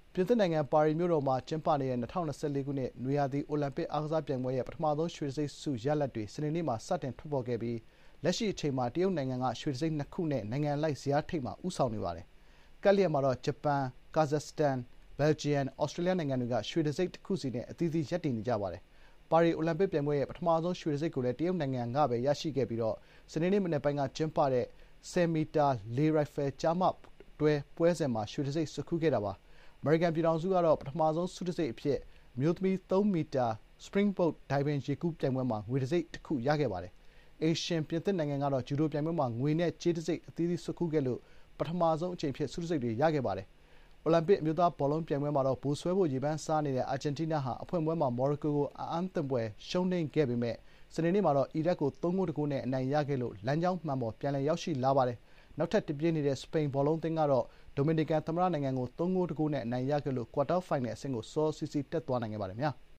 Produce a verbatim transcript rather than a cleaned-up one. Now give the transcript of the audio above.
ပြင်သစ်နိုင်ငံပါရီမြို့တော်မှာကျင်းပနေတဲ့၂၀၂၄ခုနှစ်နွေရာသီအိုလံပစ်အားကစားပြိုင်ပွဲရဲ့ပထမဆုံးရွှေတံဆိပ်ဆုရလဒ်တွေစနေနေ့မှာစတင်ထွက်ပေါ်ခဲ့ပြီးလက်ရှိအချိန်မှာတရုတ်နိုင်ငံကရွှေတံဆိပ်နှစ်ခုနဲ့နိုင်ငံအလိုက်ဇယားထိပ်မှာဦးဆောင်နေပါတယ်။ကပ်လျက်မှာတော့ဂျပန်၊ကာဇက်စတန်၊ဘယ်လ်ဂျီယံ၊ဩစတြေးလျနိုင်ငံတွေကရွှေတံဆိပ်တစ်ခုစီနဲ့အသီးသီးရပ်တည်နေကြပါတယ်။ပါရီအိုလံပစ်ပြိုင်ပွဲရဲ့ပထမဆုံးရွှေတံဆိပ်ကိုလည်းတရုတ်နိုင်ငံကပဲရရှိခဲ့ပြီးစနေနေ့မနက်ပိုင်းကကျင်းပတဲ့ဆယ်မီတာလေရိုင်ဖယ်ကျားမတွဲပွဲစဉ်မှာရွှေတံဆိပ်ဆွတ်ခူးခဲ့တာပါ။အမေရိကန်ပြည်ထောင်စုကတော့ပထမဆုံးဆုတံဆိပ်အဖြစ်အမျိုးသမီးသုံးမီတာစပရင်းဘုတ်ဒိုင်ဗင်ရေကူးပြိုင်ပွဲမှာငွေတံဆိပ်တစ်ခုရခဲ့ပါတယ်။အိမ်ရှင်ပြင်သစ်နိုင်ငံကတော့ဂျူဒိုပြိုင်ပွဲမှာငွေနဲ့ကြေးတံဆိပ်အသီးသီးဆွတ်ခူးခဲ့လို့ပထမဆုံးအကြိမ်အဖြစ်ဆုတံဆိပ်တွေရခဲ့ပါတယ်။အိုလံပစ်အမျိုးသားဘောလုံးပြိုင်ပွဲမှာတော့ဗိုလ်စွဲဖို့ရေပန်းစားနေတဲ့အာဂျင်တီးနားဟာအဖွင့်ပွဲမှာမော်ရိုကိုကိုအံ့အားသင့်ဖွယ်ရှုံးနိမ့်ခဲ့ပေမယ့်စနေနေ့မှာတော့အီရတ်ကိုသုံးဂိုးတစ်ဂိုးနဲ့အနိုင်ရခဲ့လို့လမ်းကြောင်းမှန်ပေါ်ပြန်လည်ရောက်ရှိလာပါတယ်။နောက်ထပ်တစ်ပြေးနေတဲ့စပိန်ဘောလုံးအသင်းကတော့ဒိုမီနီကန်သမ္မတနိုင်ငံကိုသုံးဂိုးတစ်ဂိုးနဲ့အနိုင်ရခဲ့လို့ကွာတားဖိုင်နယ်အဆင့်ကိုစောစောစီးစီးတက်သွားနိုင်ခဲ့ပါတယ်။